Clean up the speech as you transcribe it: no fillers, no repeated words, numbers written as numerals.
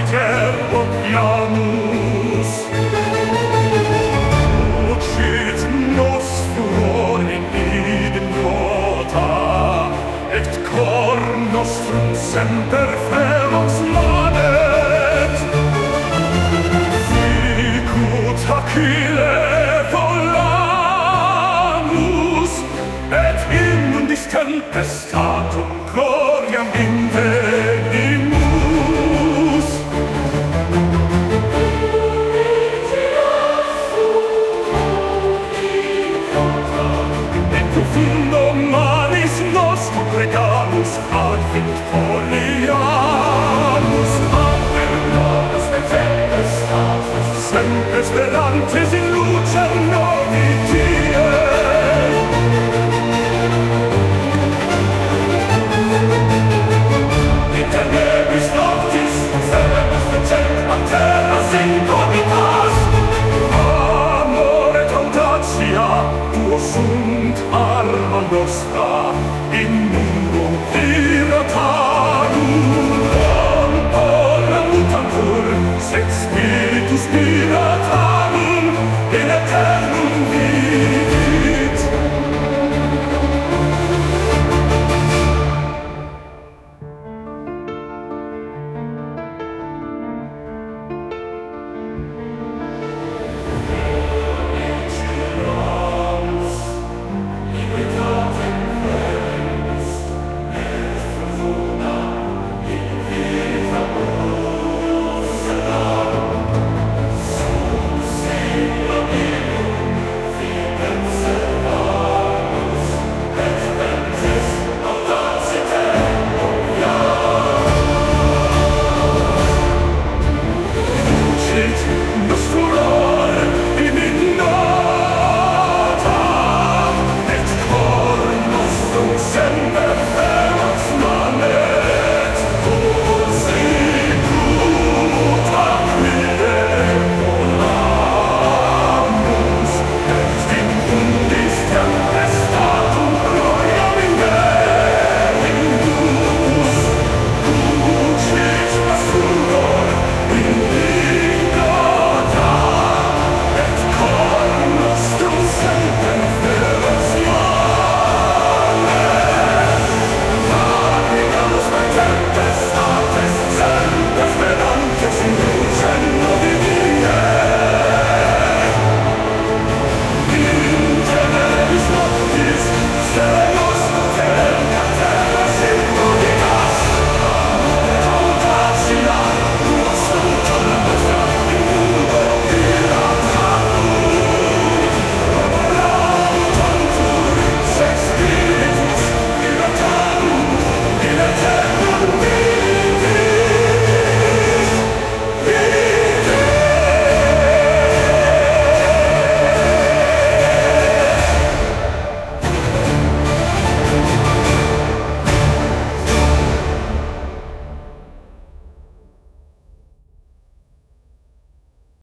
iter odiamus. Ucit nos furor in idem nota, et cor nostrum semper ferox manet. Ficut Achille volamus, et immundis tempestatum gloriam invenimus. In profundo malis nostrum regamus ad victoriamus. Aperulas et tempestatus, semper sperantes in lucem novi die. Inter nebis noctis, celebus fecet a terras incognitas. Amor et audacia, tuo sunt arma nostra.